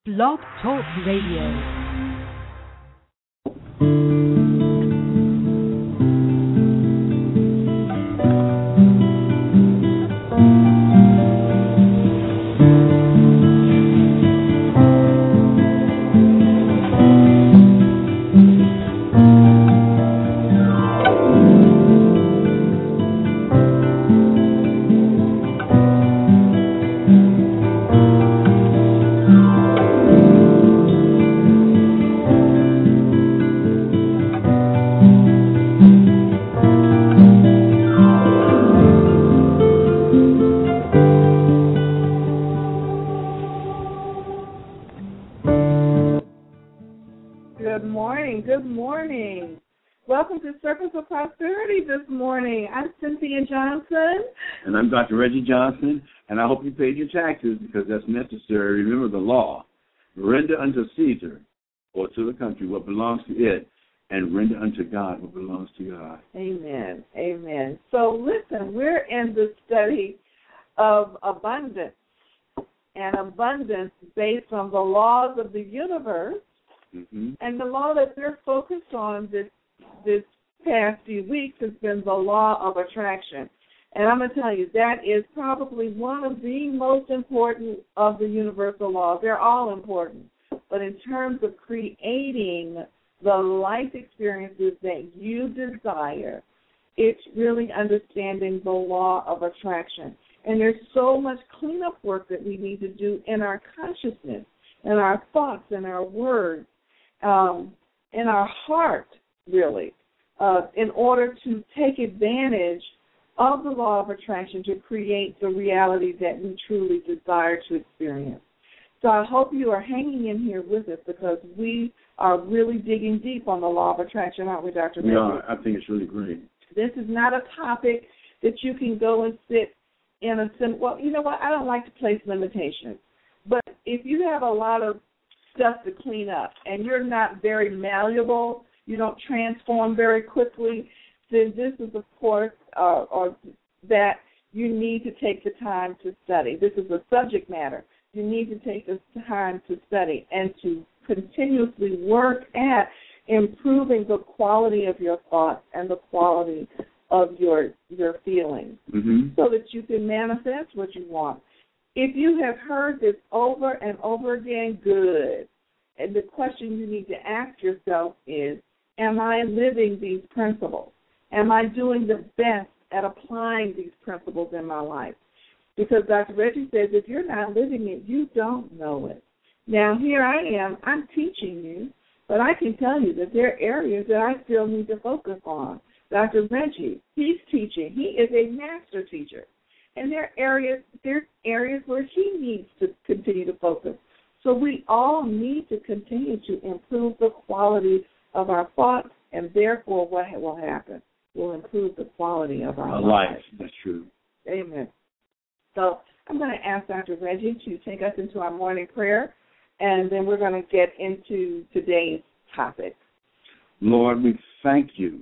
Blog Talk Radio. Welcome to Circles of Prosperity this morning. I'm Cynthia Johnson. And I'm Dr. Reggie Johnson, and I hope you paid your taxes because that's necessary. Remember the law. Render unto Caesar, or to the country, what belongs to it, and render unto God what belongs to God. Amen. Amen. So listen, we're in the study of abundance, and abundance based on the laws of the universe. Mm-hmm. And the law that we're focused on this past few weeks has been the law of attraction. And I'm going to tell you, that is probably one of the most important of the universal laws. They're all important. But in terms of creating the life experiences that you desire, it's really understanding the law of attraction. And there's so much cleanup work that we need to do in our consciousness, in our thoughts, in our words, in our heart, really, in order to take advantage of the law of attraction to create the reality that we truly desire to experience. So I hope you are hanging in here with us because we are really digging deep on the law of attraction, aren't we, Dr. Reggie? Yeah, I think it's really great. This is not a topic that you can go and sit in well, you know what, I don't like to place limitations. But if you have a lot of stuff to clean up and you're not very malleable, you don't transform very quickly, then this is, of course, or that you need to take the time to study. This is a subject matter. You need to take the time to study and to continuously work at improving the quality of your thoughts and the quality of your feelings, mm-hmm. so that you can manifest what you want. If you have heard this over and over again, good. And the question you need to ask yourself is, am I living these principles? Am I doing the best at applying these principles in my life? Because Dr. Reggie says if you're not living it, you don't know it. Now, here I am. I'm teaching you, but I can tell you that there are areas that I still need to focus on. Dr. Reggie, he's teaching. He is a master teacher. And there are areas where he needs to continue to focus. So we all need to continue to improve the quality of our thoughts, and therefore what will happen? We'll improve the quality of our life. That's true. Amen. So I'm going to ask Dr. Reggie to take us into our morning prayer, and then we're going to get into today's topic. Lord, we thank you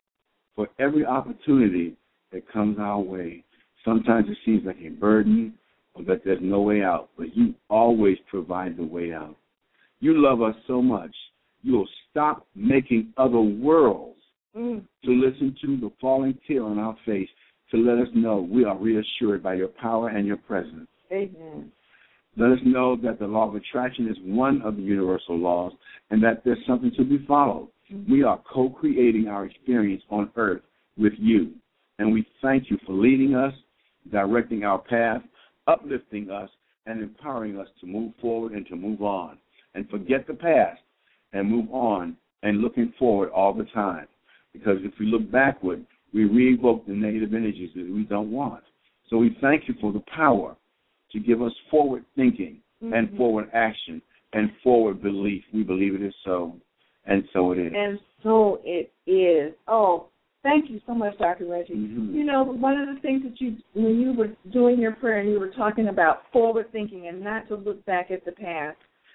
for every opportunity that comes our way. Sometimes it seems like a burden or that there's no way out, but you always provide the way out. You love us so much, you'll stop making other worlds to listen to the falling tear on our face to let us know we are reassured by your power and your presence. Amen. Let us know that the law of attraction is one of the universal laws and that there's something to be followed. Mm-hmm. We are co-creating our experience on earth with you, and we thank you for leading us, directing our path, uplifting us, and empowering us to move forward and to move on and forget the past and move on and looking forward all the time. Because if we look backward, we re-evoke the negative energies that we don't want. So we thank you for the power to give us forward thinking and forward action and forward belief. We believe it is so, and so it is. And so it is. Oh, thank you so much, Dr. Reggie. Mm-hmm. You know, one of the things that when you were doing your prayer and you were talking about forward thinking and not to look back at the past,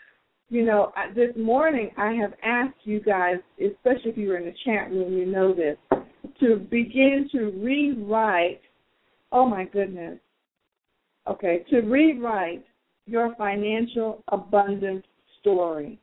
you know, this morning I have asked you guys, especially if you were in the chat room, you know this, to begin to rewrite, oh my goodness, okay, to rewrite your financial abundance story.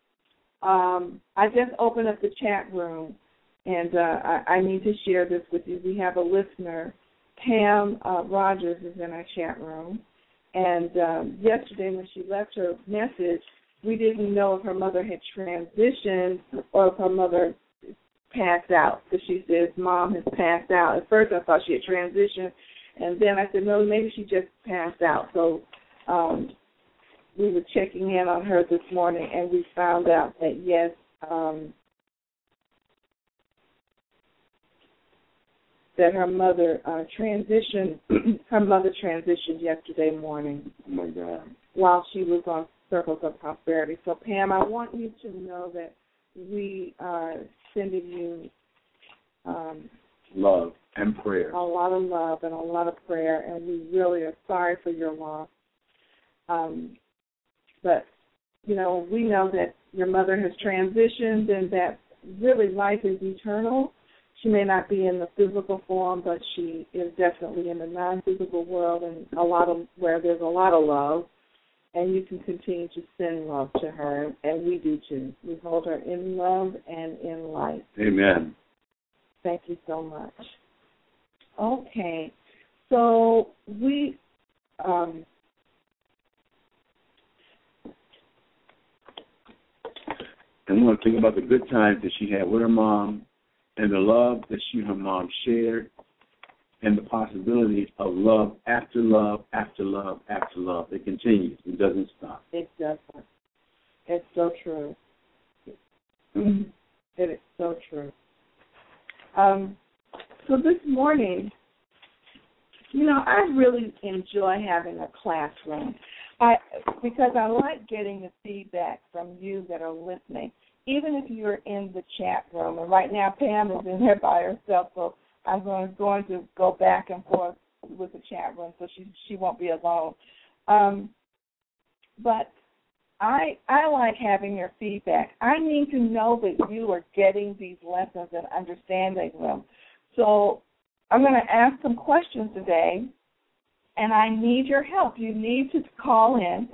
I just opened up the chat room, and I need to share this with you. We have a listener, Pam Rogers, is in our chat room. And yesterday when she left her message, we didn't know if her mother had transitioned or if her mother passed out. Because she says, Mom has passed out. At first I thought she had transitioned, and then I said, no, maybe she just passed out. So we were checking in on her this morning, and we found out that, yes, that her mother transitioned. Her mother transitioned yesterday morning. Oh my God! While she was on Circles of Prosperity. So Pam, I want you to know that we are sending you love and prayer. A lot of love and a lot of prayer, and we really are sorry for your loss. But you know, we know that your mother has transitioned, and that really life is eternal. She may not be in the physical form, but she is definitely in the non-physical world, and where there's a lot of love. And you can continue to send love to her, and we do too. We hold her in love and in life. Amen. Thank you so much. Okay, so we and we want to think about the good times that she had with her mom, and the love that she and her mom shared, and the possibility of love after love after love after love. It continues. It doesn't stop. It doesn't. It's so true. It is so true. So this morning, you know, I really enjoy having a classroom because I like getting the feedback from you that are listening, even if you're in the chat room. And right now Pam is in there by herself, so I'm going to go back and forth with the chat room so she won't be alone. But I like having your feedback. I need to know that you are getting these lessons and understanding them. So I'm going to ask some questions today, and I need your help. You need to call in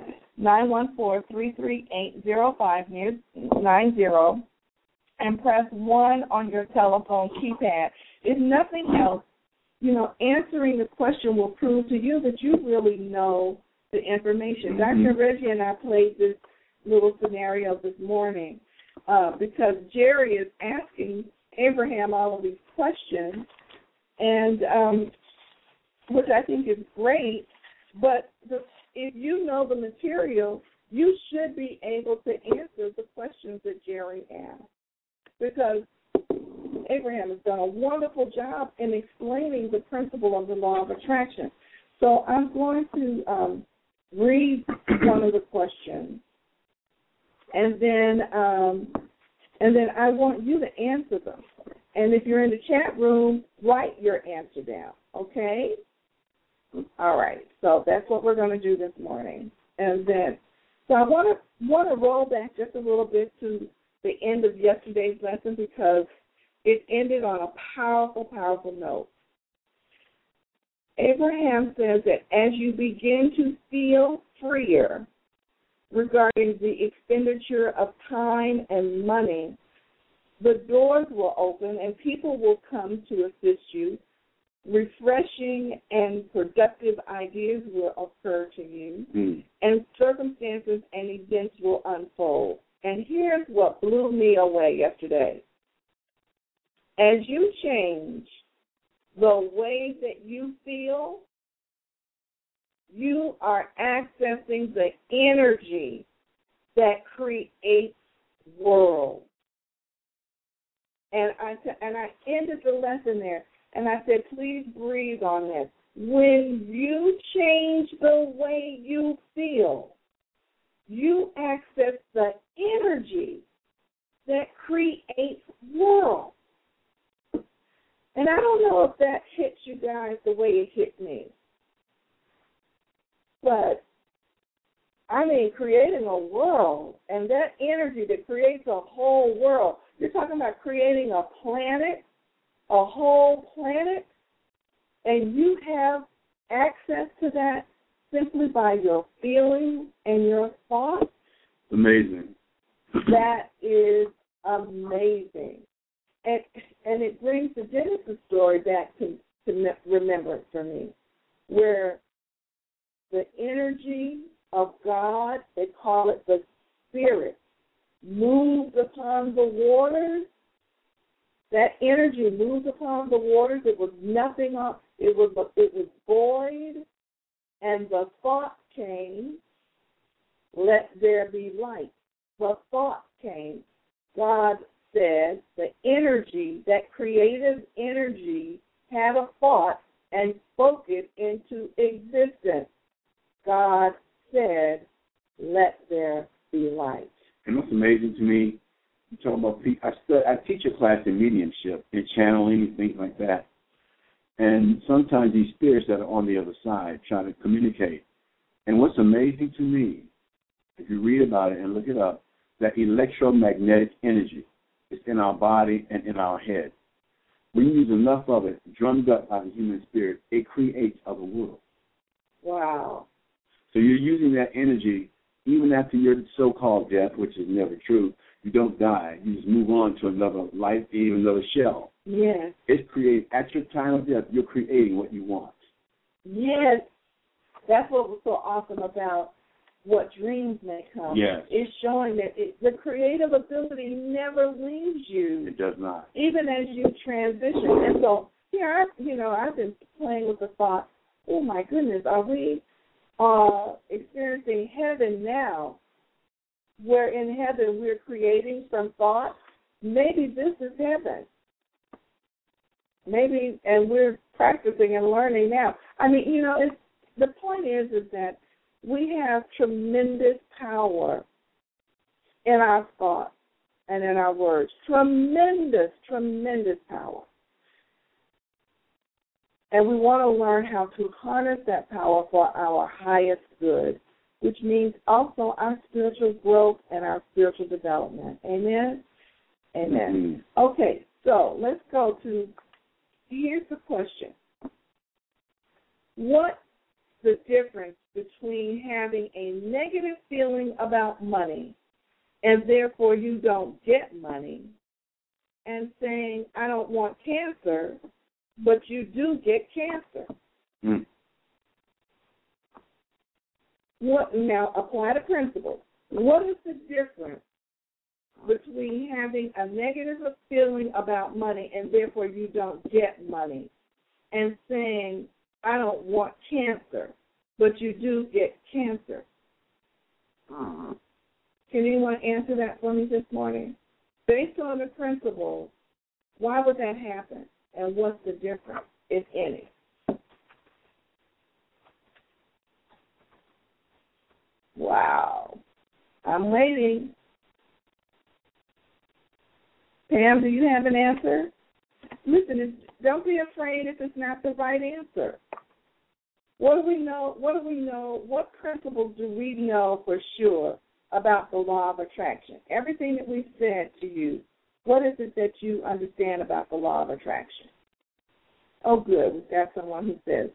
914-338-0590 and press 1 on your telephone keypad. If nothing else, you know, answering the question will prove to you that you really know the information. Dr. Reggie and I played this little scenario this morning because Jerry is asking Abraham all of these questions, and which I think is great, but if you know the material, you should be able to answer the questions that Jerry asked, because Abraham has done a wonderful job in explaining the principle of the law of attraction. So I'm going to read one of the questions, and then I want you to answer them. And if you're in the chat room, write your answer down, okay? All right, so that's what we're going to do this morning. And then, so I want to roll back just a little bit to the end of yesterday's lesson because it ended on a powerful, powerful note. Abraham says that as you begin to feel freer regarding the expenditure of time and money, the doors will open and people will come to assist you. Refreshing and productive ideas will occur to you, and circumstances and events will unfold. And here's what blew me away yesterday. As you change the way that you feel, you are accessing the energy that creates worlds. And I ended the lesson there, and I said, please breathe on this. When you change the way you feel, you access the energy that creates worlds. And I don't know if that hits you guys the way it hit me. But, I mean, creating a world, and that energy that creates a whole world. You're talking about creating a planet, a whole planet, and you have access to that simply by your feelings and your thoughts. Amazing. That is amazing. And it brings the Genesis story back to remembrance for me, where the energy of God, they call it the Spirit, moved upon the waters. That energy moved upon the waters. It was nothing. It was void, and the thought came, "Let there be light." The thought came. God said the energy, that creative energy, had a thought and spoke it into existence. God said, "Let there be light." And what's amazing to me, you talk about I teach a class in mediumship, in channeling and things like that. And sometimes these spirits that are on the other side try to communicate. And what's amazing to me, if you read about it and look it up, that electromagnetic energy is in our body and in our head. When you use enough of it, drummed up by the human spirit, it creates other worlds. Wow. So you're using that energy even after your so-called death, which is never true. You don't die. You just move on to another life, even another shell. Yes. It's creating, at your time of death, you're creating what you want. Yes. That's what was so awesome about what dreams may come. Yes. It's showing that the creative ability never leaves you. It does not. Even as you transition. And so here, I've been playing with the thought, oh my goodness, are we experiencing heaven now? Where in heaven we're creating from thought. Maybe this is heaven. Maybe, and we're practicing and learning now. I mean, the point is that we have tremendous power in our thoughts and in our words. Tremendous, tremendous power. And we want to learn how to harness that power for our highest good, which means also our spiritual growth and our spiritual development. Amen? Amen. Mm-hmm. Okay, so let's go to, here's the question. What's the difference between having a negative feeling about money and therefore you don't get money, and saying, I don't want cancer, but you do get cancer? Mm. Now, apply the principle. What is the difference between having a negative feeling about money and therefore you don't get money, and saying, I don't want cancer, but you do get cancer? Can anyone answer that for me this morning? Based on the principle, why would that happen? And what's the difference, if any? Wow. I'm waiting. Pam, do you have an answer? Listen, don't be afraid if it's not the right answer. What do we know? What principles do we know for sure about the law of attraction? Everything that we've said to you, what is it that you understand about the law of attraction? Oh, good. We've got someone who says.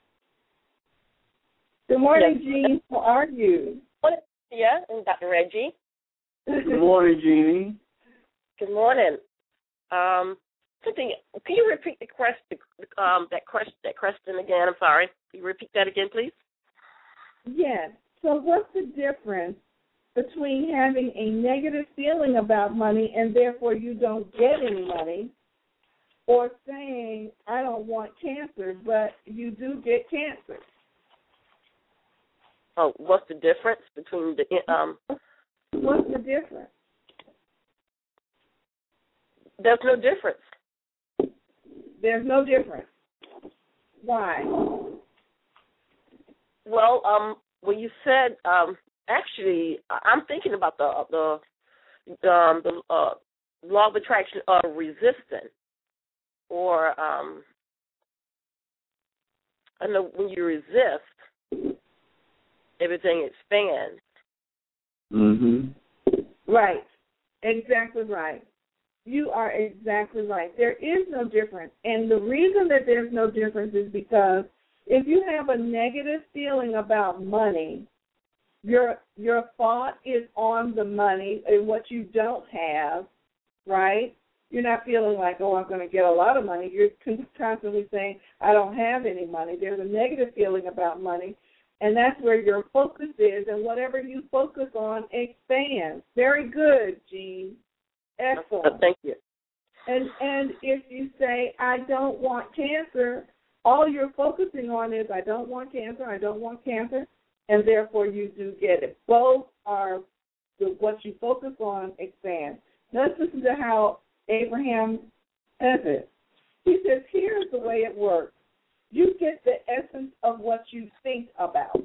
Good morning, Jean. How are you? Yeah, and Dr. Reggie. Good morning, Jeannie. Good morning. Can you repeat the question? That question again? I'm sorry. Can you repeat that again, please? Yes. So, what's the difference between having a negative feeling about money and therefore you don't get any money, or saying I don't want cancer, but you do get cancer? Oh, what's the difference between the What's the difference? There's no difference. There's no difference. Why? Well, when you said, actually, I'm thinking about the law of attraction of resistance, or I know when you resist, everything expands. Mm-hmm. Right. Exactly right. You are exactly right. There is no difference. And the reason that there's no difference is because if you have a negative feeling about money Your thought is on the money and what you don't have, right? You're not feeling like, oh, I'm going to get a lot of money. You're constantly saying, I don't have any money. There's a negative feeling about money, and that's where your focus is, and whatever you focus on expands. Very good, Jean. Excellent. Thank you. And if you say, I don't want cancer, all you're focusing on is, I don't want cancer, I don't want cancer, and therefore you do get it. Both are what you focus on expands. Let's listen to how Abraham says it. He says, here's the way it works. You get the essence of what you think about.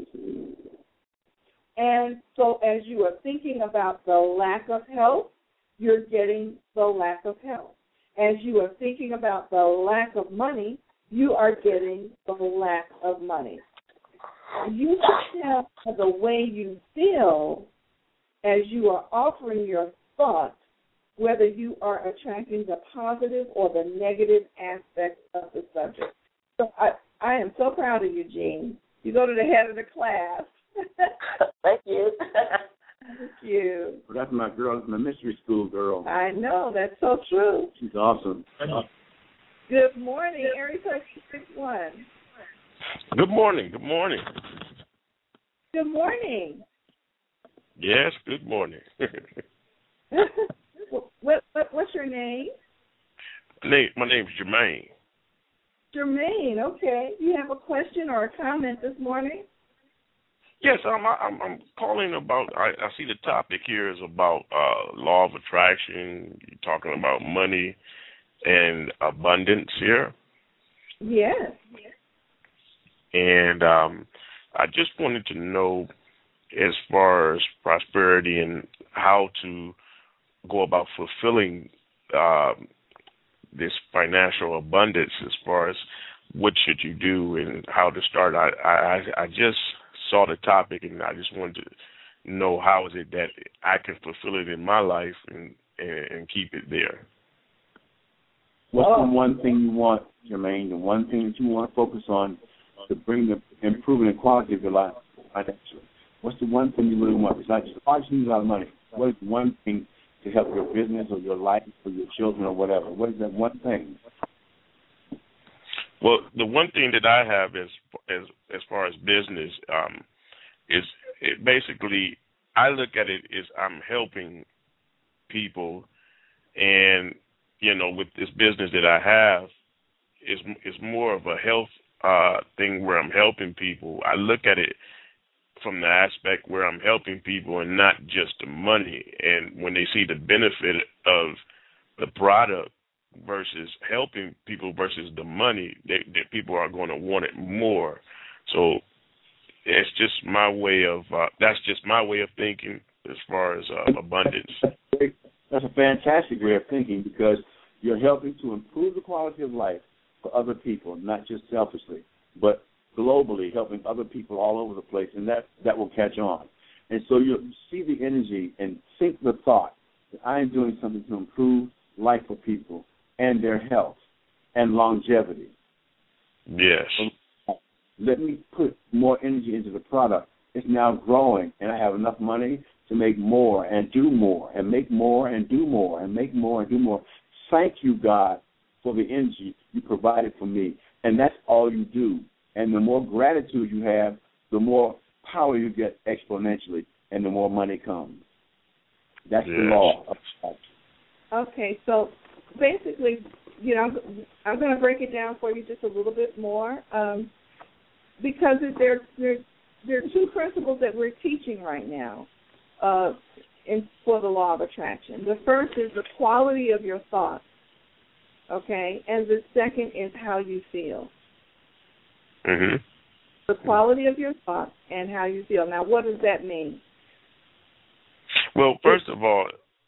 And so as you are thinking about the lack of health, you're getting the lack of health. As you are thinking about the lack of money, you are getting the lack of money. You can tell by the way you feel as you are offering your thoughts whether you are attracting the positive or the negative aspects of the subject. So I am so proud of you, Jean. You go to the head of the class. Thank you. Thank you. Well, that's my girl, my mystery school girl. I know, that's so true. She's awesome. Good morning, Area Code 61. Good morning. Good morning. Good morning. Yes, good morning. What's your name? My name's Jermaine. Jermaine, okay. You have a question or a comment this morning? Yes, I'm calling about. I see the topic here is about law of attraction. You're talking about money and abundance here. Yes. And I just wanted to know, as far as prosperity and how to go about fulfilling this financial abundance, as far as what should you do and how to start. I just saw the topic, and I just wanted to know how is it that I can fulfill it in my life and keep it there. What's the one thing you want, Jermaine, the one thing that you want to focus on to bring the improving the quality of your life financially? What's the one thing you really want? It's not just, I just need a lot of money. What is one thing to help your business or your life or your children or whatever? What is that one thing? Well, the one thing that I have as far as business is it basically, I look at it as I'm helping people, and with this business that I have, is more of a health thing where I'm helping people. I look at it from the aspect where I'm helping people and not just the money. And when they see the benefit of the product versus helping people versus the money, that people are going to want it more. So it's just my way of that's just my way of thinking as far as abundance. That's a fantastic way of thinking, because you're helping to improve the quality of life for other people, not just selfishly, but globally, helping other people all over the place, and that will catch on. And so you see the energy and think the thought that I am doing something to improve life for people and their health and longevity. Yes. So let me put more energy into the product. It's now growing, and I have enough money to make more and do more and make more and do more and make more and do more. Thank you, God, for the energy you provided for me. And that's all you do. And the more gratitude you have, the more power you get exponentially, and the more money comes. That's the law of life. Okay, so basically, I'm going to break it down for you just a little bit more, because there are two principles that we're teaching right now for the law of attraction. The first is the quality of your thoughts, okay, and the second is how you feel. Mm-hmm. The quality of your thoughts and how you feel. Now, what does that mean? Well, first of all,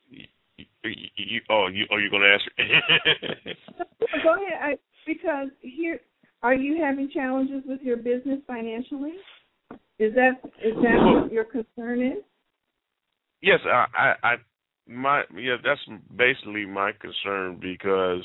you're going to answer? Go ahead. Because here, are you having challenges with your business financially? Is that what your concern is? Yes, that's basically my concern, because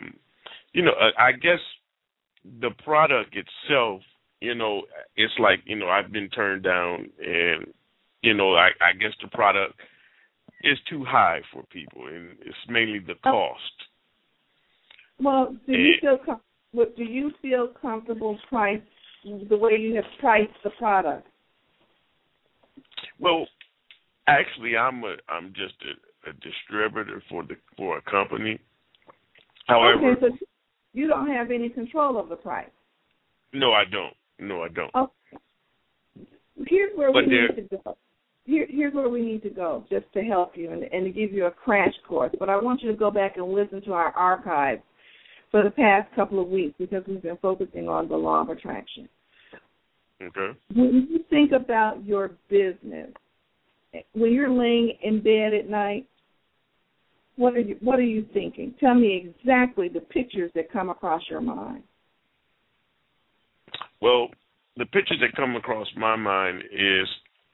I guess the product itself, it's like, I've been turned down, and I guess the product is too high for people, and it's mainly the cost. Well, do you feel comfortable price the way you have priced the product? Well, actually, I'm just a distributor for a company. However, okay, so you don't have any control of the price. No, I don't. Okay. Here's where we need to go. Here's where we need to go, just to help you and to give you a crash course. But I want you to go back and listen to our archives for the past couple of weeks, because we've been focusing on the law of attraction. Okay. When you think about your business, when you're laying in bed at night, what are you thinking? Tell me exactly the pictures that come across your mind. Well, the pictures that come across my mind is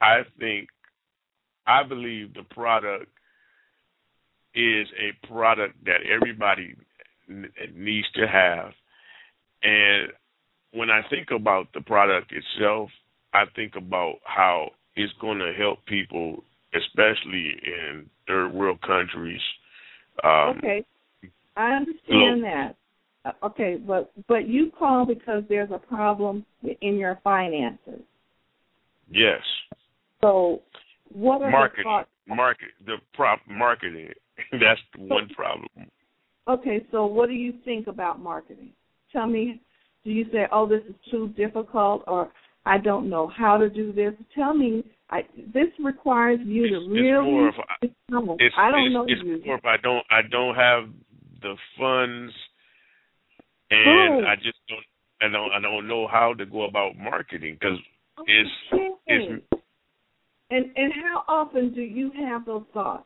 I believe the product is a product that everybody needs to have. And when I think about the product itself, I think about how it's going to help people, especially in third world countries. Okay, I understand that. Okay, but you call because there's a problem in your finances. Yes. So what are marketing? Marketing. That's one problem. Okay, so what do you think about marketing? Tell me, do you say, oh, this is too difficult, or I don't know how to do this? Tell me, this requires you to really. I don't know. It's more if I don't have the funds, and I just don't know how to go about marketing, because it's. And how often do you have those thoughts?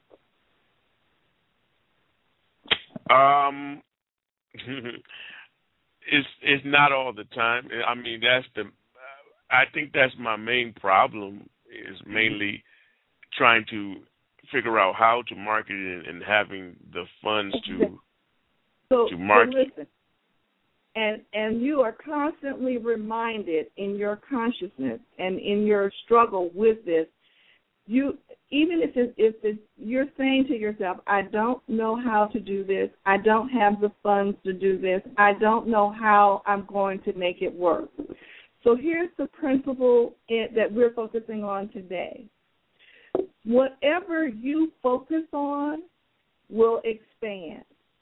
It's not all the time. I mean, I think that's my main problem, is mainly trying to figure out how to market it and having the funds to market. So listen, and you are constantly reminded in your consciousness and in your struggle with this, even if you're saying to yourself, I don't know how to do this, I don't have the funds to do this, I don't know how I'm going to make it work. So here's the principle that we're focusing on today. Whatever you focus on will expand.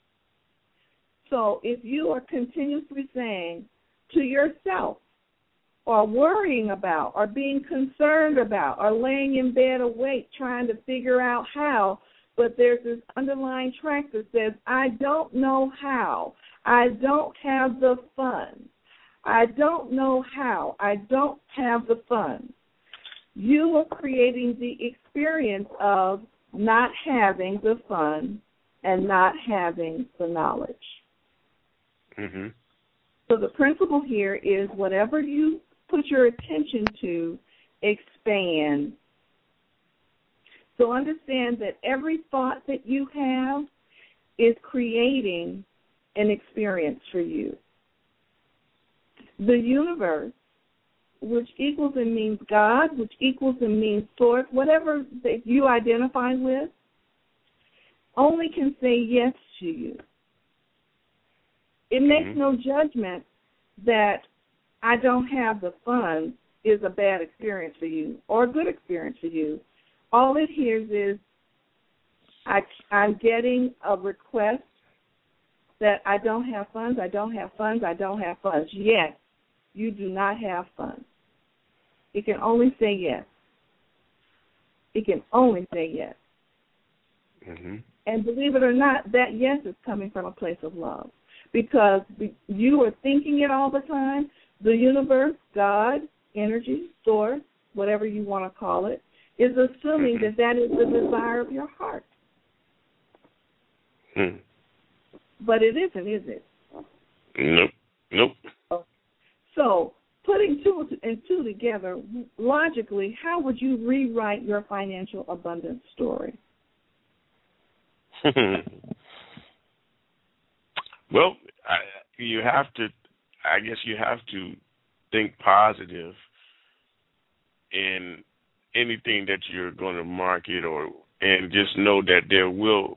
So if you are continuously saying to yourself, or worrying about, or being concerned about, or laying in bed awake trying to figure out how, but there's this underlying track that says, I don't know how, I don't have the funds, I don't know how, I don't have the funds, you are creating the experience of not having the funds and not having the knowledge. Mm-hmm. So the principle here is whatever you put your attention to, expand. So understand that every thought that you have is creating an experience for you. The universe, which equals and means God, which equals and means source, whatever that you identify with, only can say yes to you. It makes no judgment that I don't have the funds is a bad experience for you or a good experience for you. All it hears is I'm getting a request that I don't have funds, I don't have funds, I don't have funds. Yes, you do not have funds. It can only say yes. It can only say yes. Mm-hmm. And believe it or not, that yes is coming from a place of love, because you are thinking it all the time. The universe, God, energy, source, whatever you want to call it, is assuming that is the desire of your heart. But it isn't, is it? Nope. So putting two and two together, logically, how would you rewrite your financial abundance story? Well, I guess you have to think positive, and anything that you're going to market, and just know that there will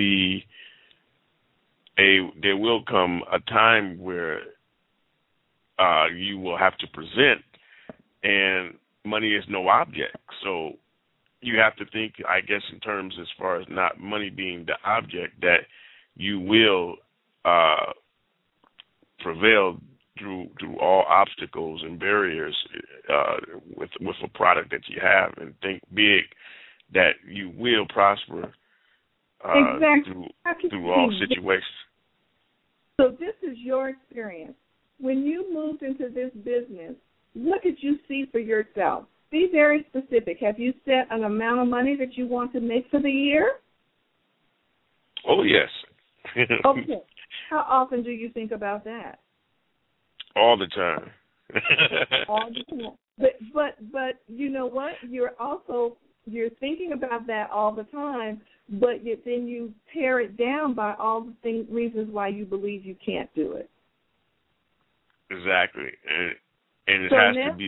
come a time where you will have to present, and money is no object. So you have to think, I guess, in terms as far as not money being the object, that you will prevail through all obstacles and barriers with a product that you have, and think big that you will prosper through all situations. So this is your experience. When you moved into this business, what did you see for yourself? Be very specific. Have you set an amount of money that you want to make for the year? Oh, yes. Okay. How often do you think about that? All the time. All the time. But you know what? You're thinking about that all the time, but then you tear it down by all the reasons why you believe you can't do it. Exactly. And it has to be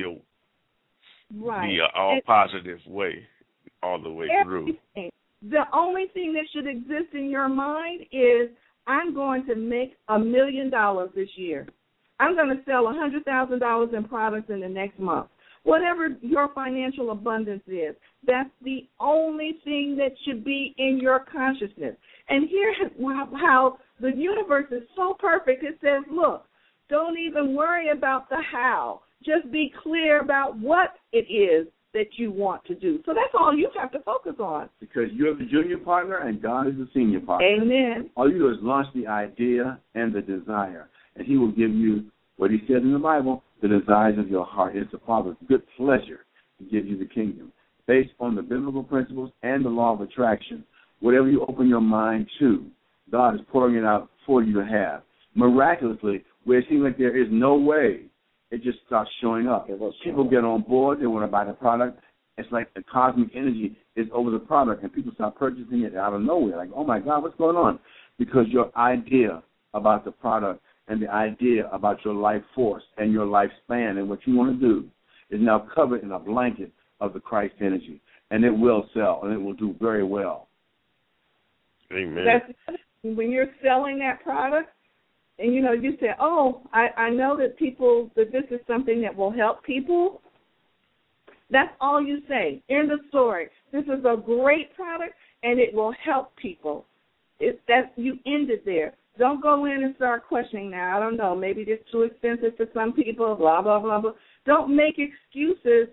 all positive way, all the way through. The only thing that should exist in your mind is, I'm going to make $1 million this year. I'm going to sell $100,000 in products in the next month. Whatever your financial abundance is, that's the only thing that should be in your consciousness. And here's how the universe is so perfect. It says, look, don't even worry about the how. Just be clear about what it is that you want to do. So that's all you have to focus on. Because you're the junior partner and God is the senior partner. Amen. All you do is launch the idea and the desire, and he will give you what he says in the Bible, the desires of your heart. It's the Father's good pleasure to give you the kingdom, based on the biblical principles and the law of attraction. Whatever you open your mind to, God is pouring it out for you to have. Miraculously, where it seems like there is no way, it just starts showing up. People get on board, they want to buy the product. It's like the cosmic energy is over the product, and people start purchasing it out of nowhere. Like, oh, my God, what's going on? Because your idea about the product and the idea about your life force and your lifespan and what you want to do is now covered in a blanket of the Christ energy, and it will sell, and it will do very well. Amen. When you're selling that product, and, you say, oh, I know that this is something that will help people. That's all you say. End of story. This is a great product, and it will help people. You end it there. Don't go in and start questioning now. I don't know. Maybe it's too expensive for some people, blah, blah, blah, blah. Don't make excuses,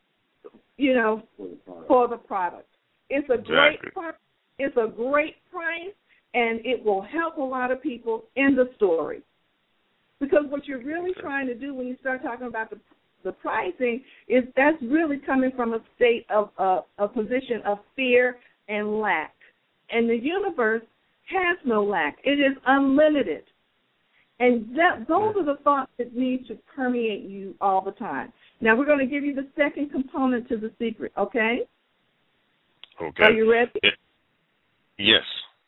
for the product. It's a great product. It's a great price, and it will help a lot of people in the story. Because what you're really trying to do when you start talking about the pricing is that's really coming from a state of a position of fear and lack. And the universe has no lack. It is unlimited. And those are the thoughts that need to permeate you all the time. Now, we're going to give you the second component to the secret, okay? Okay. Are you ready? Yes.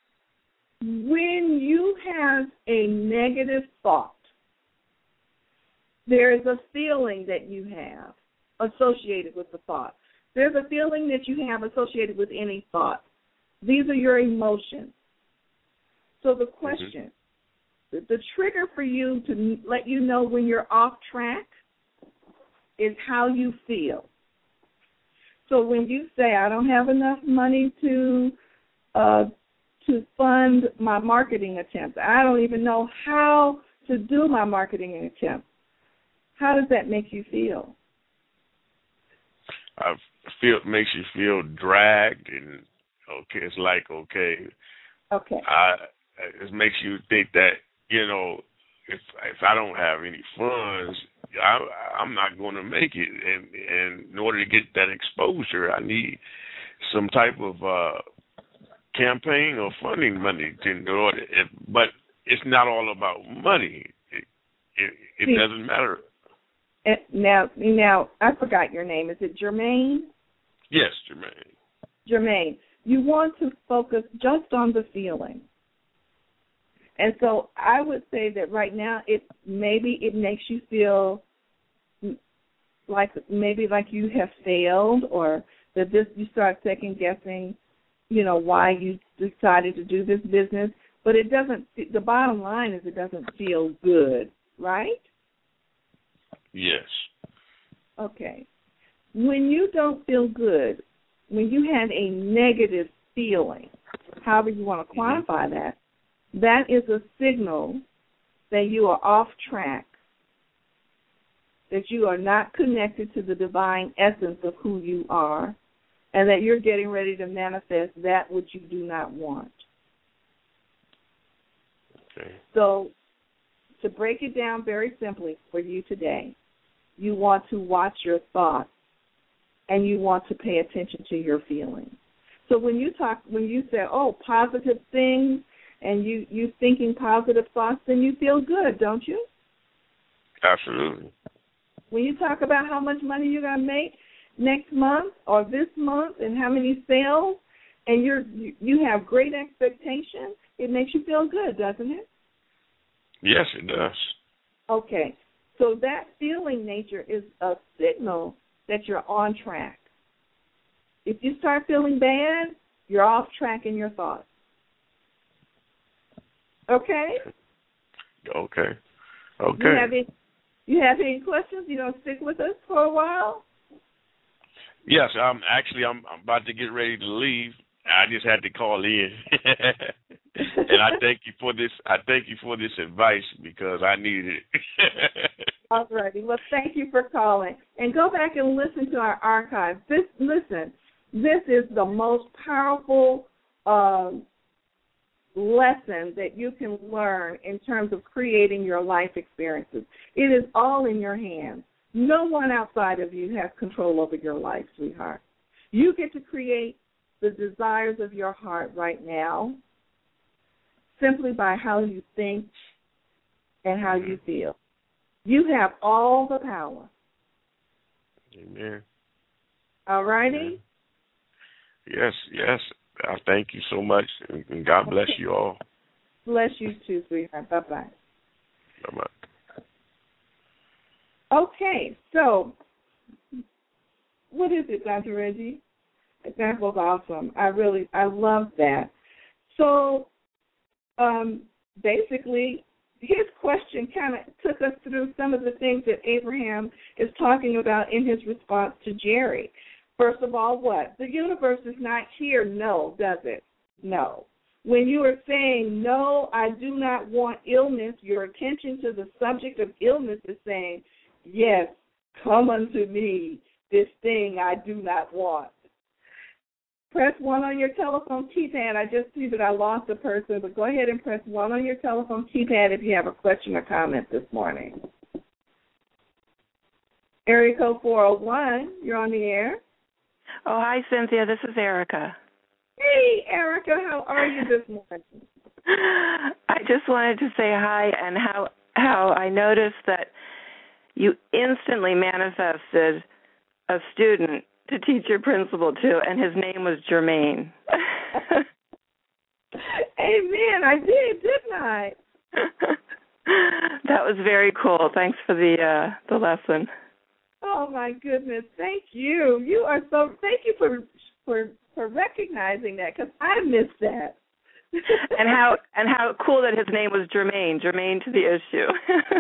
When you have a negative thought, there is a feeling that you have associated with the thought. There's a feeling that you have associated with any thought. These are your emotions. So the question, the trigger for you to let you know when you're off track is how you feel. So when you say, I don't have enough money to fund my marketing attempt, I don't even know how to do my marketing attempt, how does that make you feel? It makes you feel dragged, and it's like, okay. It makes you think that, if I don't have any funds, I'm not going to make it. And in order to get that exposure, I need some type of campaign or funding money but it's not all about money. It doesn't matter. Now, I forgot your name. Is it Jermaine? Yes, Jermaine. Jermaine, you want to focus just on the feeling. And so I would say that right now it makes you feel like you have failed, or that you start second guessing, why you decided to do this business. But it doesn't. The bottom line is it doesn't feel good, right? Yes. Okay. When you don't feel good, when you have a negative feeling, however you want to quantify that, that is a signal that you are off track, that you are not connected to the divine essence of who you are, and that you're getting ready to manifest that which you do not want. Okay. So, to break it down very simply for you today, you want to watch your thoughts and you want to pay attention to your feelings. So when you say, positive things, and you thinking positive thoughts, then you feel good, don't you? Absolutely. When you talk about how much money you're going to make next month or this month and how many sales, and you have great expectations, it makes you feel good, doesn't it? Yes, it does. Okay. So that feeling nature is a signal that you're on track. If you start feeling bad, you're off track in your thoughts. Okay? Okay. You have any questions? You don't stick with us for a while? Yes, I'm about to get ready to leave. I just had to call in. And I thank you for this. I thank you for this advice because I needed it. All righty. Well, thank you for calling. And go back and listen to our archive. This is the most powerful lesson that you can learn in terms of creating your life experiences. It is all in your hands. No one outside of you has control over your life, sweetheart. You get to create the desires of your heart right now simply by how you think and how you feel. You have all the power. Amen. All righty? Yes. I thank you so much, and God bless you all. Bless you too, sweetheart. Bye-bye. Bye-bye. Okay, so what is it, Dr. Reggie? That was awesome. I love that. So basically, his question kind of took us through some of the things that Abraham is talking about in his response to Jerry. First of all, what? The universe is not here, no, does it? No. When you are saying, no, I do not want illness, your attention to the subject of illness is saying, yes, come unto me, this thing I do not want. Press 1 on your telephone keypad. I just see that I lost a person, but go ahead and press 1 on your telephone keypad if you have a question or comment this morning. Area code 401, you're on the air. Oh, hi, Cynthia. This is Erica. Hey, Erica, how are you this morning? I just wanted to say hi and how I noticed that you instantly manifested a student to teach your principal to, and his name was Jermaine. Amen. I did, didn't I? That was very cool. Thanks for the lesson. Oh my goodness! Thank you. Thank you for recognizing that, because I missed that. and how cool that his name was germane to the issue.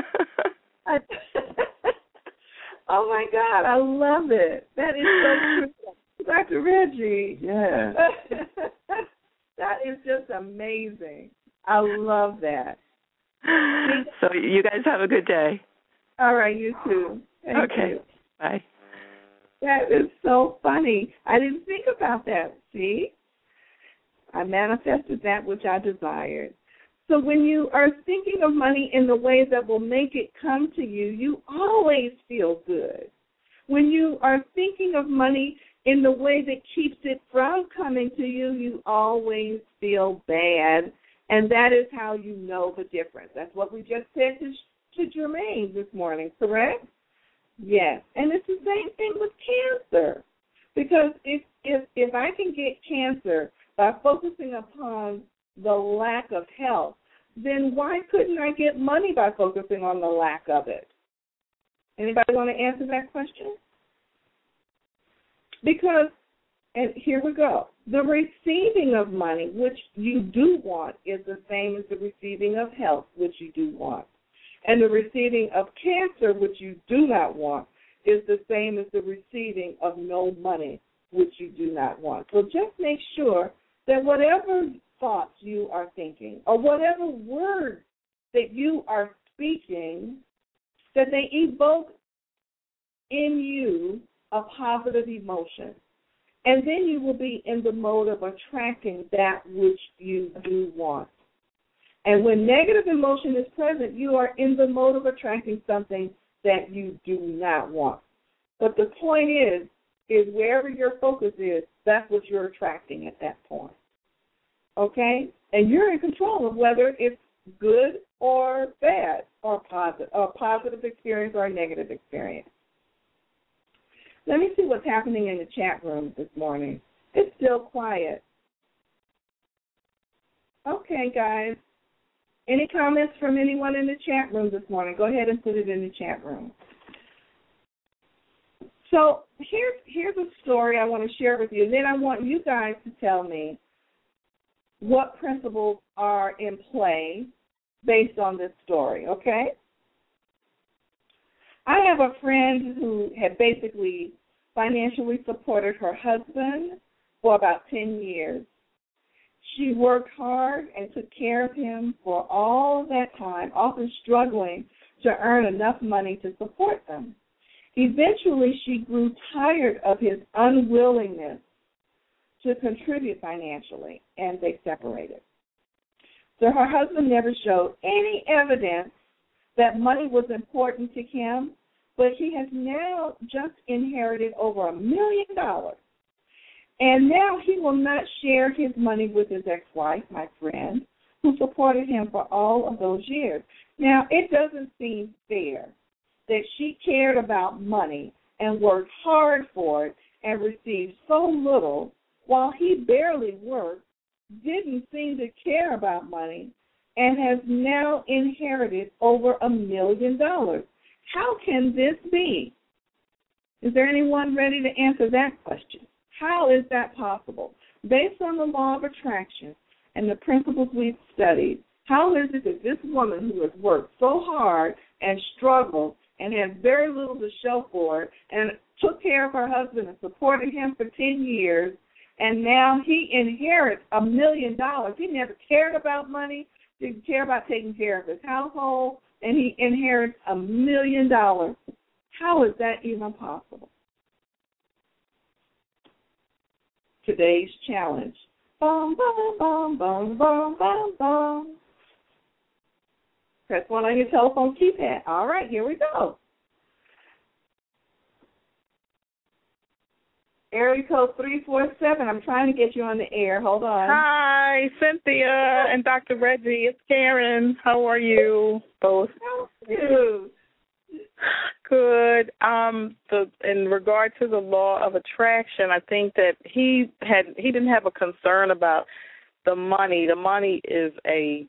Oh my God, I love it. That is so true, Dr. Reggie. Yeah. That is just amazing. I love that. So you guys have a good day. All right, you too. Thank you. Bye. That is so funny. I didn't think about that, see? I manifested that which I desired. So when you are thinking of money in the way that will make it come to you, you always feel good. When you are thinking of money in the way that keeps it from coming to you, you always feel bad. And that is how you know the difference. That's what we just said to Jermaine this morning, correct? Yes. And it's the same thing with cancer. Because if I can get cancer by focusing upon the lack of health, then why couldn't I get money by focusing on the lack of it? Anybody want to answer that question? Because And here we go. The receiving of money, which you do want, is the same as the receiving of health, which you do want. And the receiving of cancer, which you do not want, is the same as the receiving of no money, which you do not want. So just make sure that whatever thoughts you are thinking or whatever words that you are speaking, that they evoke in you a positive emotion. And then you will be in the mode of attracting that which you do want. And when negative emotion is present, you are in the mode of attracting something that you do not want. But the point is wherever your focus is, that's what you're attracting at that point. Okay? And you're in control of whether it's good or bad, or positive experience or a negative experience. Let me see what's happening in the chat room this morning. It's still quiet. Okay, guys. Any comments from anyone in the chat room this morning? Go ahead and put it in the chat room. So here's a story I want to share with you, and then I want you guys to tell me what principles are in play based on this story, okay? I have a friend who had basically financially supported her husband for about 10 years. She worked hard and took care of him for all of that time, often struggling to earn enough money to support them. Eventually, she grew tired of his unwillingness to contribute financially, and they separated. So her husband never showed any evidence that money was important to him, but he has now just inherited over $1 million. And now he will not share his money with his ex-wife, my friend, who supported him for all of those years. Now, it doesn't seem fair that she cared about money and worked hard for it and received so little while he barely worked, didn't seem to care about money, and has now inherited over $1 million. How can this be? Is there anyone ready to answer that question? How is that possible? Based on the law of attraction and the principles we've studied, how is it that this woman who has worked so hard and struggled and has very little to show for it and took care of her husband and supported him for 10 years, and now he inherits $1 million? He never cared about money, didn't care about taking care of his household, and he inherits $1 million. How is that even possible? Today's challenge. Bum, bum, bum, bum, bum, bum, bum. Press 1 on your telephone keypad. All right, here we go. Area code 347. I'm trying to get you on the air. Hold on. Hi, Cynthia and Dr. Reggie. It's Karen. How are you both? How are you? Good. In regard to the law of attraction, I think that he didn't have a concern about the money. The money is a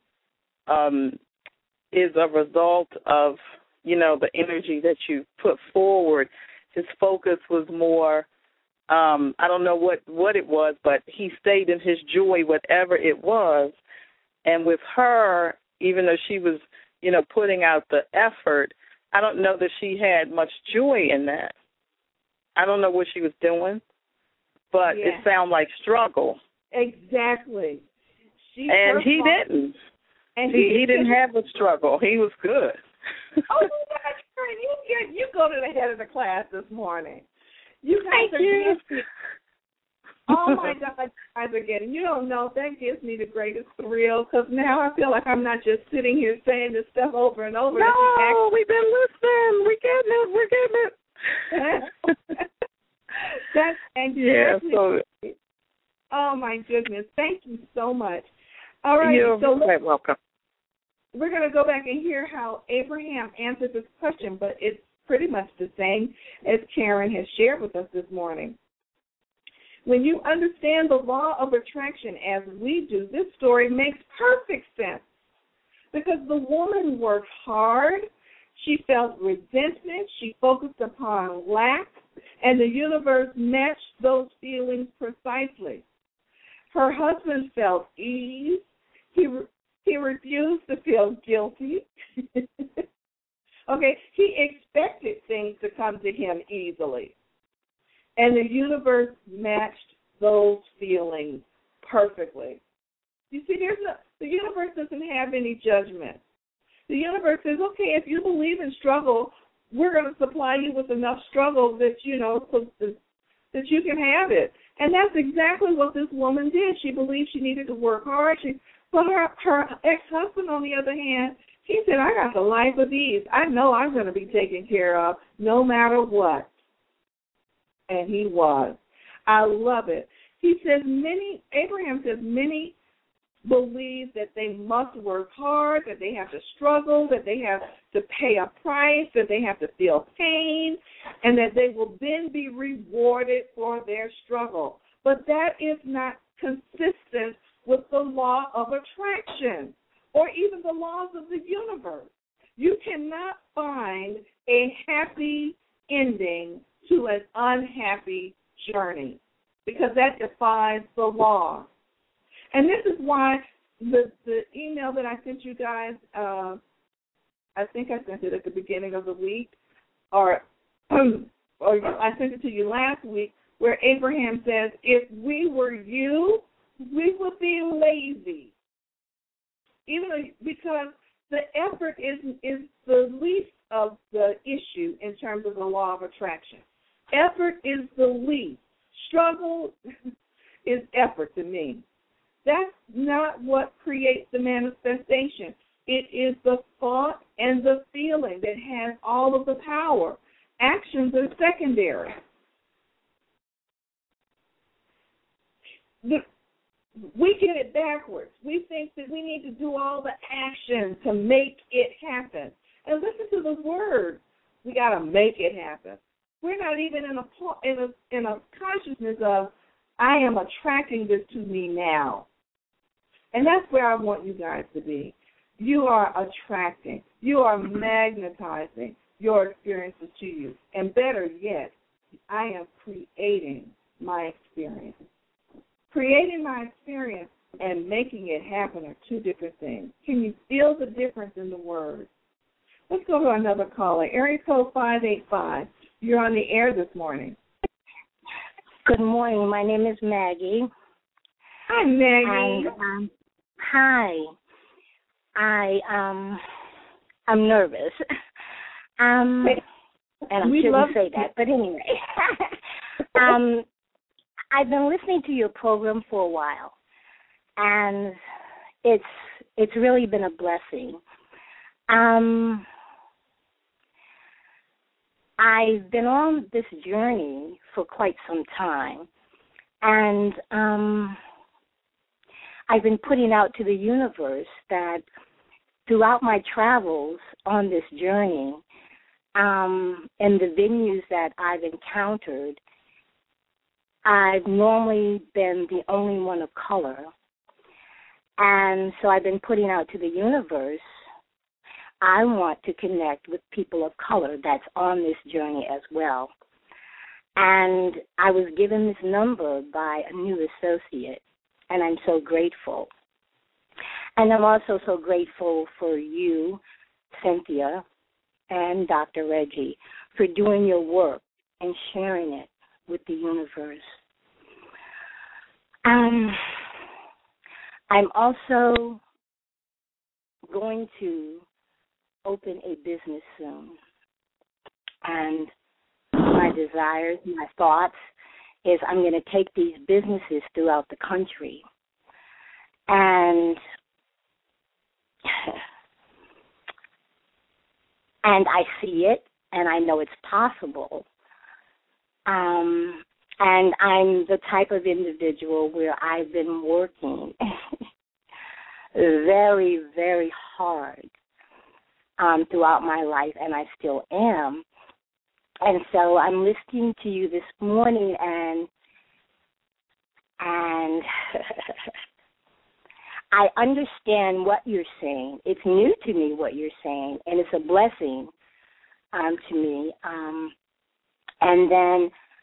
result of, the energy that you put forward. His focus was more, I don't know what it was, but he stayed in his joy, whatever it was. And with her, even though she was, putting out the effort, I don't know that she had much joy in that. I don't know what she was doing, but It sounded like struggle. Exactly. He didn't. And he didn't have a struggle. He was good. Oh, you go to the head of the class this morning. You guys Thank you. Oh, my God, you guys are getting, you don't know, that gives me the greatest thrill, because now I feel like I'm not just sitting here saying this stuff over and over. No, we've been listening. We're getting it. That's exactly. Yeah, oh, my goodness. Thank you so much. All right. You're quite welcome. We're going to go back and hear how Abraham answered this question, but it's pretty much the same as Karen has shared with us this morning. When you understand the law of attraction as we do, this story makes perfect sense, because the woman worked hard, she felt resentment, she focused upon lack, And the universe matched those feelings precisely. Her husband felt ease. He refused to feel guilty. Okay, he expected things to come to him easily. And the universe matched those feelings perfectly. You see, the universe doesn't have any judgment. The universe says, okay, if you believe in struggle, we're going to supply you with enough struggle that, so that you can have it. And that's exactly what this woman did. She believed she needed to work hard. But her ex-husband, on the other hand, he said, I got the life of ease. I know I'm going to be taken care of no matter what. And he was. I love it. He says Abraham says many believe that they must work hard, that they have to struggle, that they have to pay a price, that they have to feel pain, and that they will then be rewarded for their struggle. But that is not consistent with the law of attraction or even the laws of the universe. You cannot find a happy ending to an unhappy journey because that defies the law. And this is why the email that I sent you guys, I think I sent it at the beginning of the week, or I sent it to you last week, where Abraham says, if we were you, we would be lazy. Because the effort is the least of the issue in terms of the law of attraction. Effort is the least. Struggle is effort to me. That's not what creates the manifestation. It is the thought and the feeling that has all of the power. Actions are secondary. We get it backwards. We think that we need to do all the action to make it happen. And listen to the words. We got to make it happen. We're not even in a consciousness of, I am attracting this to me now. And that's where I want you guys to be. You are attracting. You are magnetizing your experiences to you. And better yet, I am creating my experience. Creating my experience and making it happen are two different things. Can you feel the difference in the words? Let's go to another caller. Area code 585. You're on the air this morning. Good morning. My name is Maggie. Hi, Maggie. And, hi. I'm nervous. And I shouldn't say that, but anyway. I've been listening to your program for a while, and it's really been a blessing. I've been on this journey for quite some time, and I've been putting out to the universe that throughout my travels on this journey, and the venues that I've encountered, I've normally been the only one of color. And so I've been putting out to the universe, I want to connect with people of color that's on this journey as well. And I was given this number by a new associate, and I'm so grateful. And I'm also so grateful for you, Cynthia, and Dr. Reggie, for doing your work and sharing it with the universe. I'm also going to open a business soon. And my desires, my thoughts is I'm going to take these businesses throughout the country. And I see it, and I know it's possible. And I'm the type of individual where I've been working very, very hard throughout my life, and I still am. And so I'm listening to you this morning, and I understand what you're saying. It's new to me what you're saying, and it's a blessing to me. And then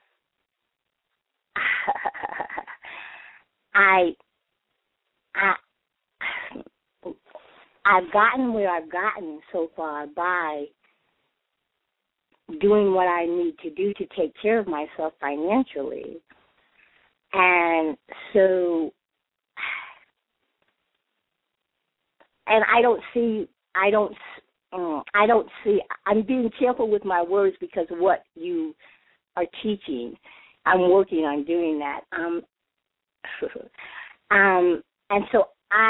I've gotten where I've gotten so far by doing what I need to do to take care of myself financially. And so, and I'm being careful with my words because of what you are teaching. I'm working on doing that. And so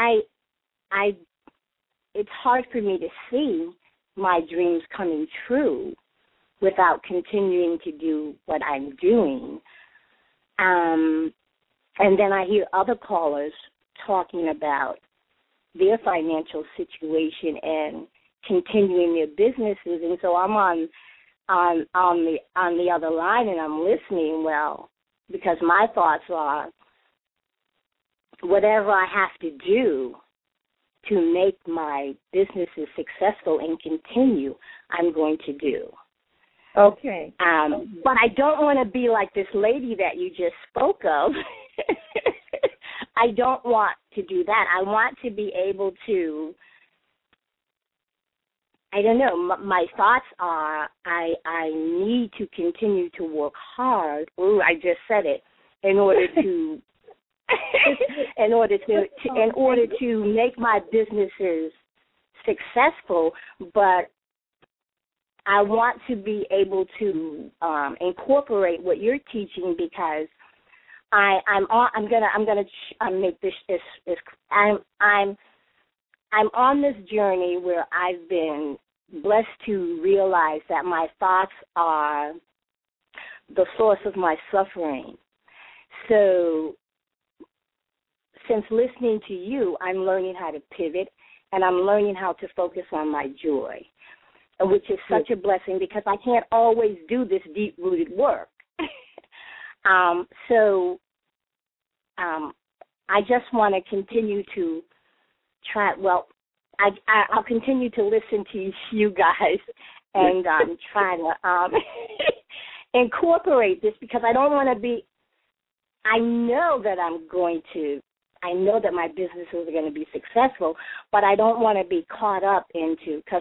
it's hard for me to see my dreams coming true without continuing to do what I'm doing. And then I hear other callers talking about their financial situation and continuing their businesses, and so I'm on the other line and I'm listening. Well, because my thoughts are, whatever I have to do to make my businesses successful and continue, I'm going to do. Okay. But I don't want to be like this lady that you just spoke of. I don't want to do that. I want to be able to, I don't know, my thoughts are I need to continue to work hard. Ooh, I just said it. In order to in order to make my businesses successful, but I want to be able to incorporate what you're teaching, because I'm on this journey where I've been blessed to realize that my thoughts are the source of my suffering. So since listening to you, I'm learning how to pivot, and I'm learning how to focus on my joy, which is such a blessing because I can't always do this deep-rooted work. So I just want to continue to try. Well, I'll continue to listen to you guys and try to incorporate this, because I don't want to be. I know that my businesses are going to be successful, but I don't want to be caught up into, because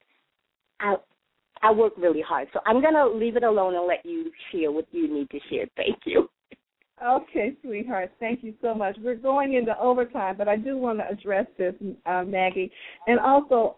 I work really hard. So I'm going to leave it alone and let you share what you need to share. Thank you. Okay, sweetheart. Thank you so much. We're going into overtime, but I do want to address this, Maggie. And also,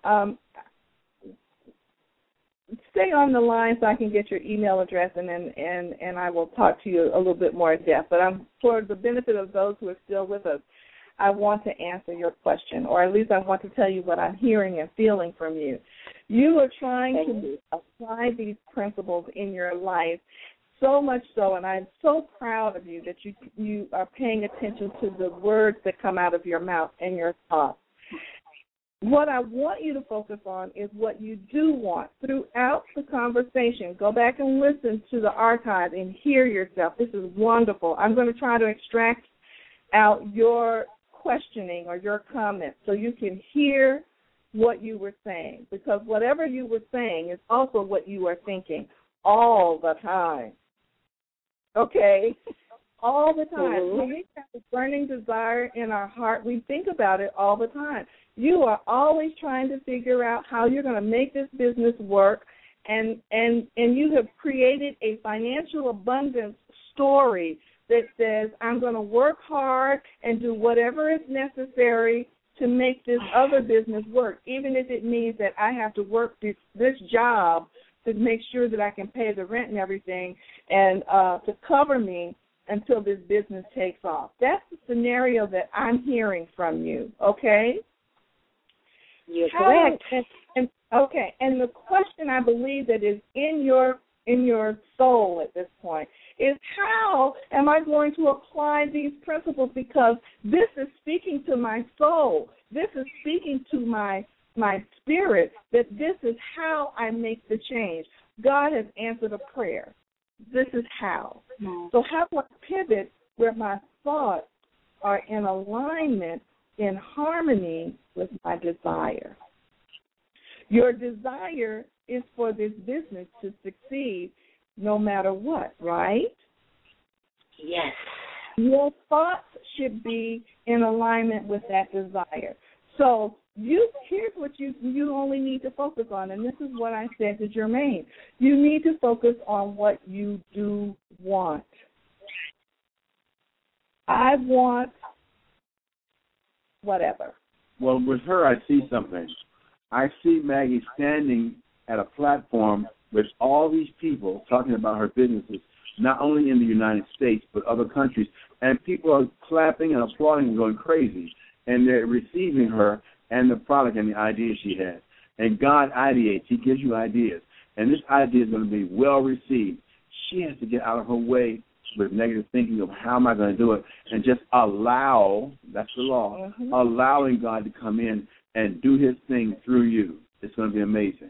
stay on the line so I can get your email address, and I will talk to you a little bit more in depth. But for the benefit of those who are still with us, I want to answer your question, or at least I want to tell you what I'm hearing and feeling from you. You are trying to apply these principles in your life, so much so, and I'm so proud of you that you are paying attention to the words that come out of your mouth and your thoughts. What I want you to focus on is what you do want throughout the conversation. Go back and listen to the archive and hear yourself. This is wonderful. I'm going to try to extract out your questioning or your comments so you can hear what you were saying, because whatever you were saying is also what you are thinking all the time. Okay? All the time. Mm-hmm. When we have a burning desire in our heart, we think about it all the time. You are always trying to figure out how you're going to make this business work, and you have created a financial abundance story that says, I'm going to work hard and do whatever is necessary to make this other business work, even if it means that I have to work this job to make sure that I can pay the rent and everything, and to cover me until this business takes off. That's the scenario that I'm hearing from you, okay? You're correct. Okay, and the question I believe that is in your soul at this point is, how am I going to apply these principles? Because this is speaking to my soul. This is speaking to my spirit, that this is how I make the change. God has answered a prayer. This is how. Mm-hmm. So how do I pivot where my thoughts are in alignment, in harmony with my desire? Your desire is for this business to succeed no matter what, right? Yes. Your thoughts should be in alignment with that desire. So here's what you only need to focus on, and this is what I said to Jermaine. You need to focus on what you do want. I want whatever. Well, with her, I see something. I see Maggie standing at a platform with all these people talking about her businesses, not only in the United States, but other countries. And people are clapping and applauding and going crazy. And they're receiving her and the product and the ideas she has. And God ideates. He gives you ideas. And this idea is going to be well received. She has to get out of her way with negative thinking of how am I going to do it, and just allow, that's the law, allowing God to come in and do his thing through you. It's going to be amazing.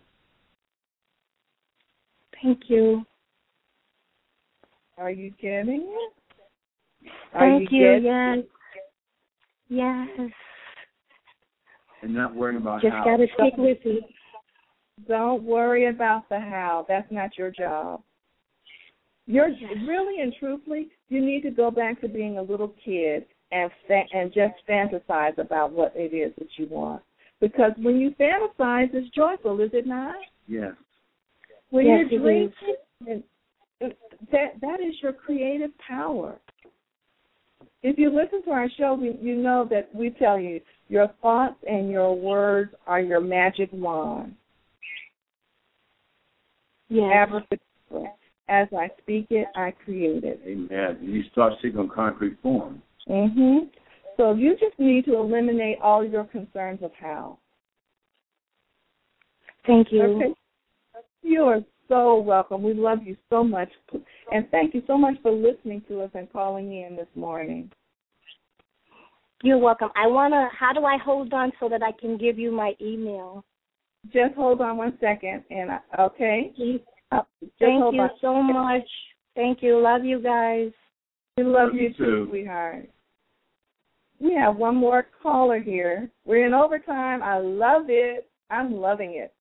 Thank you. Are you getting it? Thank you. Yes. Yes. And not worrying about just how. Just got to stick with it. Don't worry about the how. That's not your job. You're really and truthfully, you need to go back to being a little kid and just fantasize about what it is that you want. Because when you fantasize, it's joyful, is it not? Yes. When you're dreaming, that is your creative power. If you listen to our show, you know that we tell you your thoughts and your words are your magic wand. Yes. As I speak it, I create it. Amen. You start seeing on concrete form. So you just need to eliminate all your concerns of how. Thank you. Okay. You are so welcome. We love you so much. And thank you so much for listening to us and calling in this morning. You're welcome. How do I hold on so that I can give you my email? Just hold on 1 second, okay? Please. Thank you so much. Thank you. Love you guys. We love you too, sweetheart. We have one more caller here. We're in overtime. I love it. I'm loving it.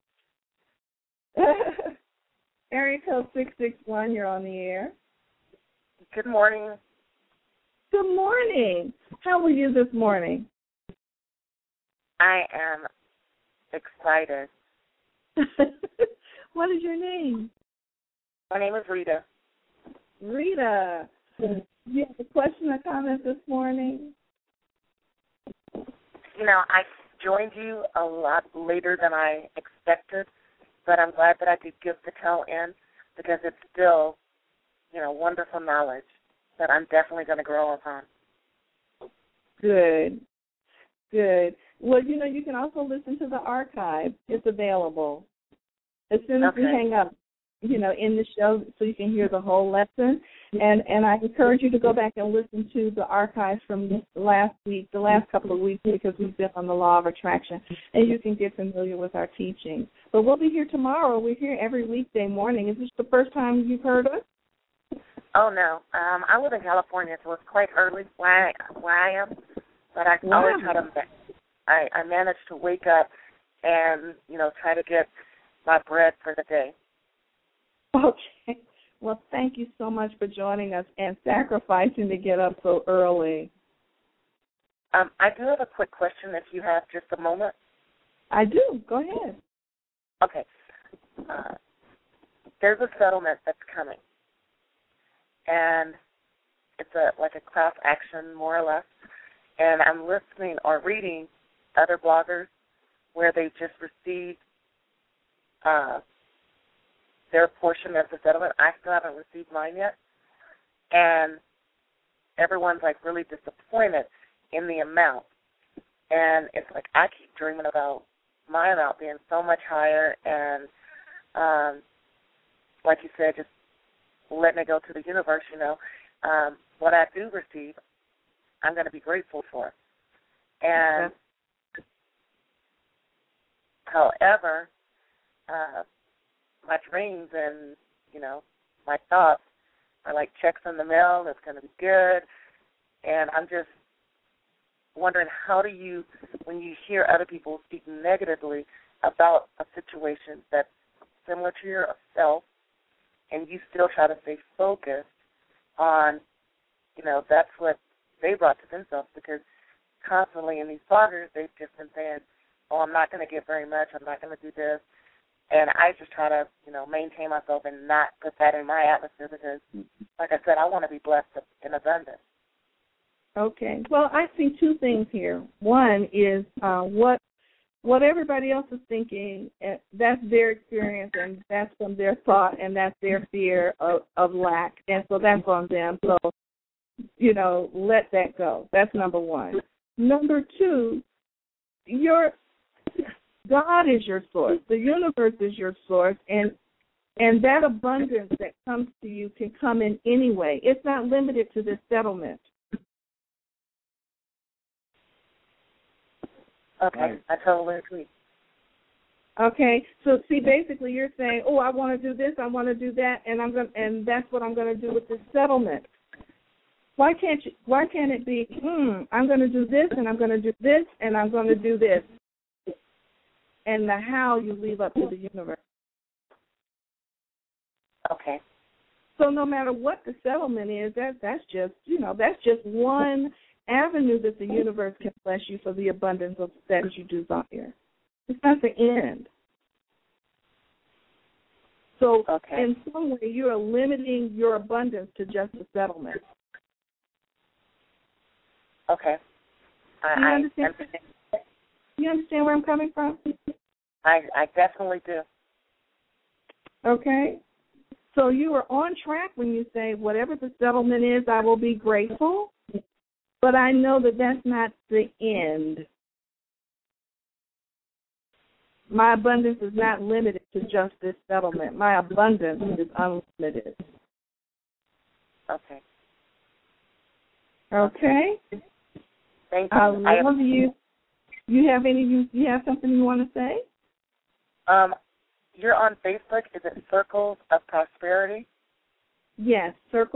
Area code 661, you're on the air. Good morning. Good morning. How are you this morning? I am excited. What is your name? My name is Rita. Rita, you have a question or comment this morning? You know, I joined you a lot later than I expected, but I'm glad that I could give the tail end because it's still, wonderful knowledge that I'm definitely going to grow upon. Good. Well, you can also listen to the archive. It's available. As soon as we hang up, in the show so you can hear the whole lesson. And I encourage you to go back and listen to the archives from last week, the last couple of weeks, because we've been on the law of attraction, and you can get familiar with our teaching. But we'll be here tomorrow. We're here every weekday morning. Is this the first time you've heard us? Oh, no. I live in California, so it's quite early where I am, but I always try to I manage to wake up and, try to get my bread for the day. Okay. Well, thank you so much for joining us and sacrificing to get up so early. I do have a quick question if you have just a moment. I do. Go ahead. Okay. There's a settlement that's coming, and it's like a class action, more or less, and I'm listening or reading other bloggers where they just received their portion of the settlement. I still haven't received mine yet. And everyone's really disappointed in the amount. And it's I keep dreaming about my amount being so much higher and, like you said, just letting it go to the universe, what I do receive, I'm going to be grateful for. And however, my dreams and, my thoughts are like checks in the mail. It's going to be good. And I'm just wondering, how do you, when you hear other people speaking negatively about a situation that's similar to yourself and you still try to stay focused on that's what they brought to themselves, because constantly in these sagas, they've just been saying, oh, I'm not going to get very much, I'm not going to do this. And I just try to, maintain myself and not put that in my atmosphere because, like I said, I want to be blessed in abundance. Okay. Well, I see two things here. One is what everybody else is thinking, that's their experience, and that's from their thought, and that's their fear of lack. And so that's on them. So, let that go. That's number one. Number two, God is your source. The universe is your source, and that abundance that comes to you can come in any way. It's not limited to this settlement. Okay, I totally agree. Okay, so see, basically you're saying, oh, I want to do this, I want to do that, and that's what I'm going to do with this settlement. Why can't it be, I'm going to do this, and I'm going to do this, and I'm going to do this, and the how you leave up to the universe. Okay. So no matter what the settlement is, that's just one avenue that the universe can bless you for the abundance of that you desire. It's not the end. So in some way, you are limiting your abundance to just the settlement. Okay. You understand? You understand where I'm coming from? I definitely do. Okay. So you are on track when you say, whatever the settlement is, I will be grateful. But I know that that's not the end. My abundance is not limited to just this settlement. My abundance is unlimited. Okay. Okay? Thank you. I love you. You have something you want to say? You're on Facebook. Is it Circles of Prosperity? Yes,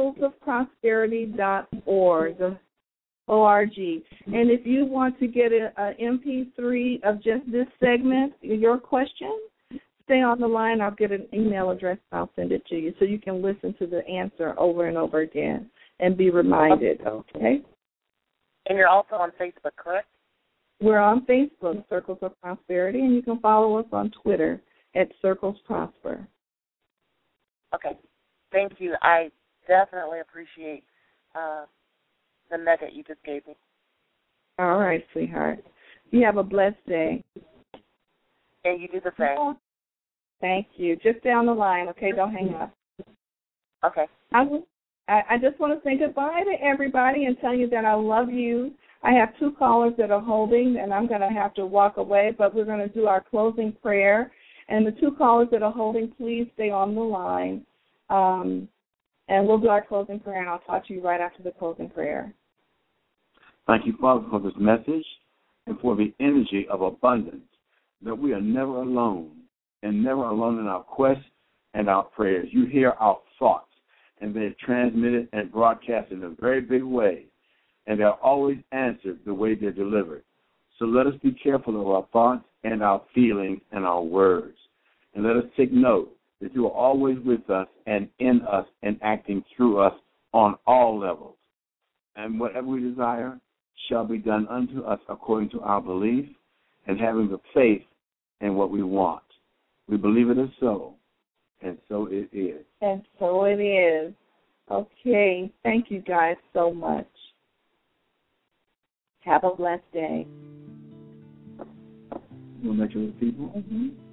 circlesofprosperity.org. O-R-G. And if you want to get an MP3 of just this segment, your question, stay on the line. I'll get an email address. I'll send it to you so you can listen to the answer over and over again and be reminded, okay? And you're also on Facebook, correct? We're on Facebook, Circles of Prosperity, and you can follow us on Twitter at Circles Prosper. Okay. Thank you. I definitely appreciate the nugget you just gave me. All right, sweetheart. You have a blessed day. And you do the same. Thank you. Just stay on the line, okay? Don't hang up. Okay. I just want to say goodbye to everybody and tell you that I love you. I have two callers that are holding, and I'm going to have to walk away, but we're going to do our closing prayer. And the two callers that are holding, please stay on the line. And we'll do our closing prayer, and I'll talk to you right after the closing prayer. Thank you, Father, for this message and for the energy of abundance, that we are never alone and never alone in our quest and our prayers. You hear our thoughts, and they're transmitted and broadcast in a very big way, and they're always answered the way they're delivered. So let us be careful of our thoughts and our feelings and our words, and let us take note that you are always with us and in us and acting through us on all levels. And whatever we desire shall be done unto us according to our belief and having the faith in what we want. We believe it is so, and so it is. And so it is. Okay. Thank you guys so much. Have a blessed day. You want to make sure with people? Mm-hmm.